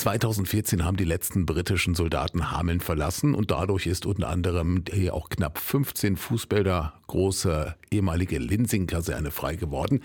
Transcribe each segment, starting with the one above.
2014 haben die letzten britischen Soldaten Hameln verlassen und dadurch ist unter anderem die auch knapp 15 Fußbäder große ehemalige Linsing-Kaserne frei geworden.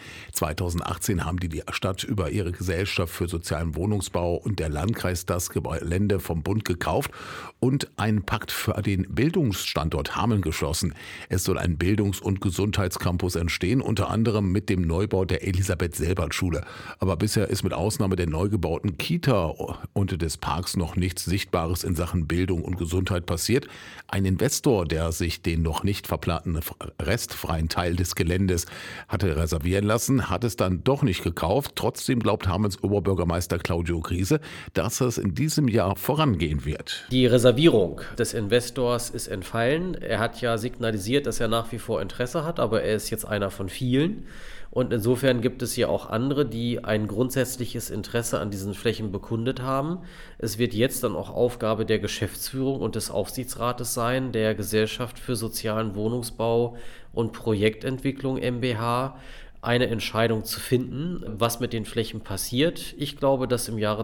2018 haben die Stadt über ihre Gesellschaft für sozialen Wohnungsbau und der Landkreis das Gelände vom Bund gekauft und einen Pakt für den Bildungsstandort Hameln geschlossen. Es soll ein Bildungs- und Gesundheitscampus entstehen, unter anderem mit dem Neubau der Elisabeth-Selbert-Schule. Aber bisher ist mit Ausnahme der neu gebauten Kita und des Parks noch nichts Sichtbares in Sachen Bildung und Gesundheit passiert. Ein Investor, der sich den noch nicht verplanten restfreien Teil des Geländes hatte reservieren lassen, hat es dann doch nicht gekauft. Trotzdem glaubt Hamelns Oberbürgermeister Claudio Griese, dass es in diesem Jahr vorangehen wird. Die Reservierung des Investors ist entfallen. Er hat ja signalisiert, dass er nach wie vor Interesse hat, aber er ist jetzt einer von vielen. Und insofern gibt es hier auch andere, die ein grundsätzliches Interesse an diesen Flächen bekundet haben. Es wird jetzt dann auch Aufgabe der Geschäftsführung und des Aufsichtsrates sein, der Gesellschaft für sozialen Wohnungsbau und Projektentwicklung MbH, eine Entscheidung zu finden, was mit den Flächen passiert. Ich glaube, dass im Jahre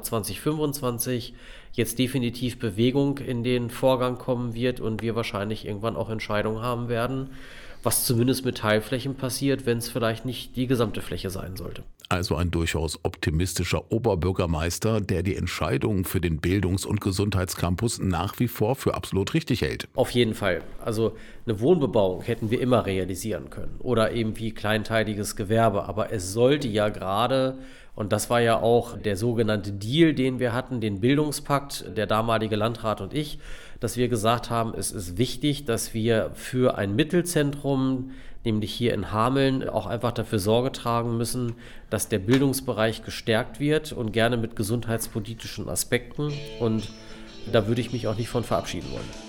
2025 jetzt definitiv Bewegung in den Vorgang kommen wird und wir wahrscheinlich irgendwann auch Entscheidungen haben werden, was zumindest mit Teilflächen passiert, wenn es vielleicht nicht die gesamte Fläche sein sollte. Also ein durchaus optimistischer Oberbürgermeister, der die Entscheidung für den Bildungs- und Gesundheitscampus nach wie vor für absolut richtig hält. Auf jeden Fall. Also eine Wohnbebauung hätten wir immer realisieren können oder eben wie kleinteiliges Gewerbe. Aber es sollte ja gerade, und das war ja auch der sogenannte Deal, den wir hatten, den Bildungspakt, der damalige Landrat und ich, dass wir gesagt haben, es ist wichtig, dass wir für ein Mittelzentrum, nämlich hier in Hameln, auch einfach dafür Sorge tragen müssen, dass der Bildungsbereich gestärkt wird und gerne mit gesundheitspolitischen Aspekten. Und da würde ich mich auch nicht von verabschieden wollen.